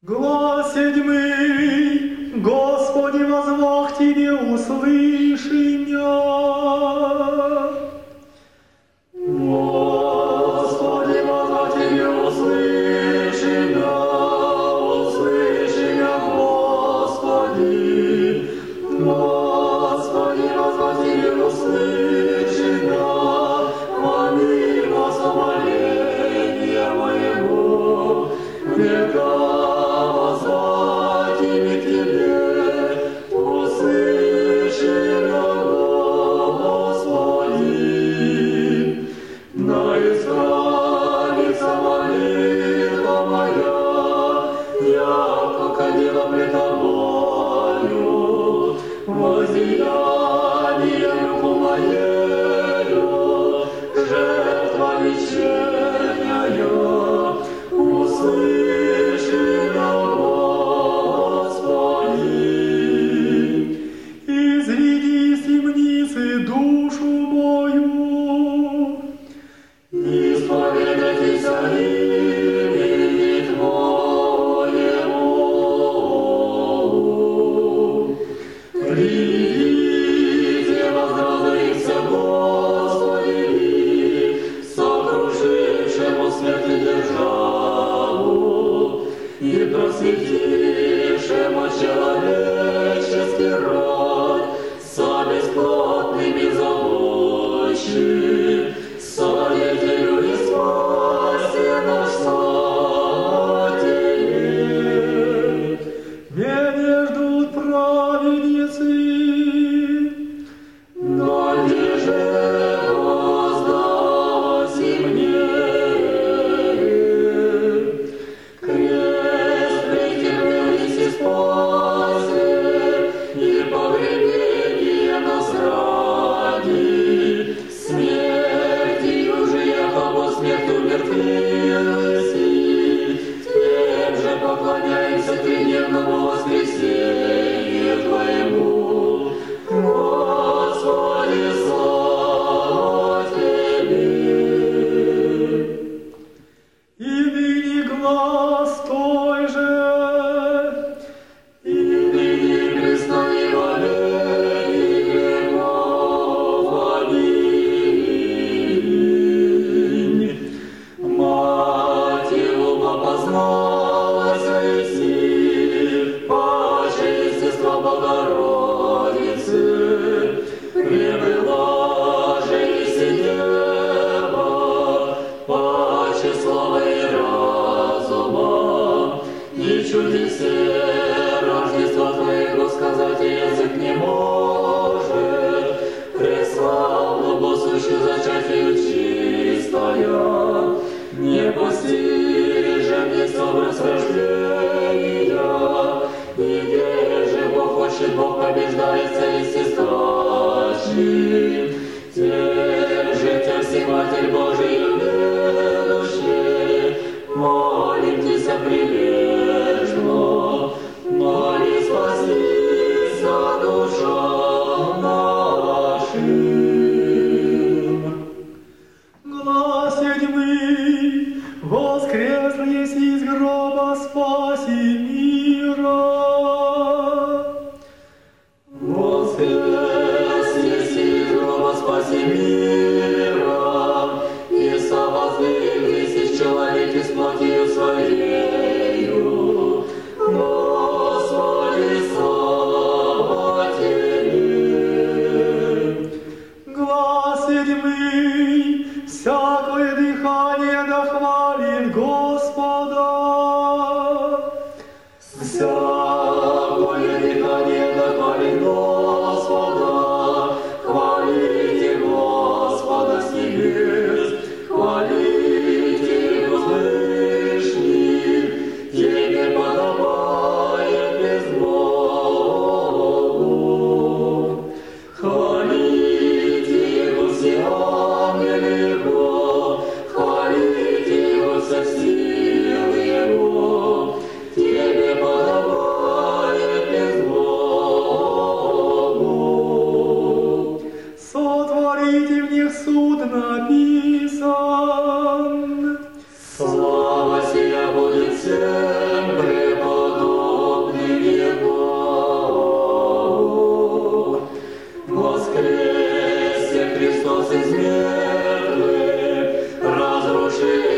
Глас седьмый, Господи, возвах Тебе, услыши меня. Господи, возвах Тебе, услыши меня, Господи. Господи, возвах Тебе, услыши меня, помилуй нас, умоление моего, века. Возлияние руку моею, жертва вечерняя, услыши меня, Господи. Изреди из темницы душу мою, исповедайтесь имени Твоему. Придите, возрадуемся Господи, сокрушившему смерть и державу, и просветившему человеческий род, со бесплотными забочи, свидетелю и спасе наш Спаситель. Меня ждут праведницы, но лиже воздаси мне. Крест претерпелись и спаси, и погребение нас ради. Смертью же якобы смерть умертвилась, тем же поклоняемся тридневному воскресению Твоему. Господи, слава Тебе! И ныне глас той же, и ныне пресно и во веки веков. Аминь. Мать Его позналась Иси, паче естества Богородицы, пребыла же Иси Дева, паче славы и разума, и чудесе Рождества Твоего сказать язык не может, преславну Босущую зачатию чистая, непостижен есть образ рождения, и где же Бог хочет, Бог побеждается и всестрашен. Те же Тебя, Всематерь Божий, любящий, молимся прилежно, моли спаси за душам нашим. Глас седьмый, воскрес есть из гроба, спаси мира. Воскрес есть из гроба, спаси мира, и совоздвиглись из человека с плотью Своею. Господи, слава Тебе! Глас седьмый, всякое дыхание да хвалит Господа. Христос из мертвых, разрушил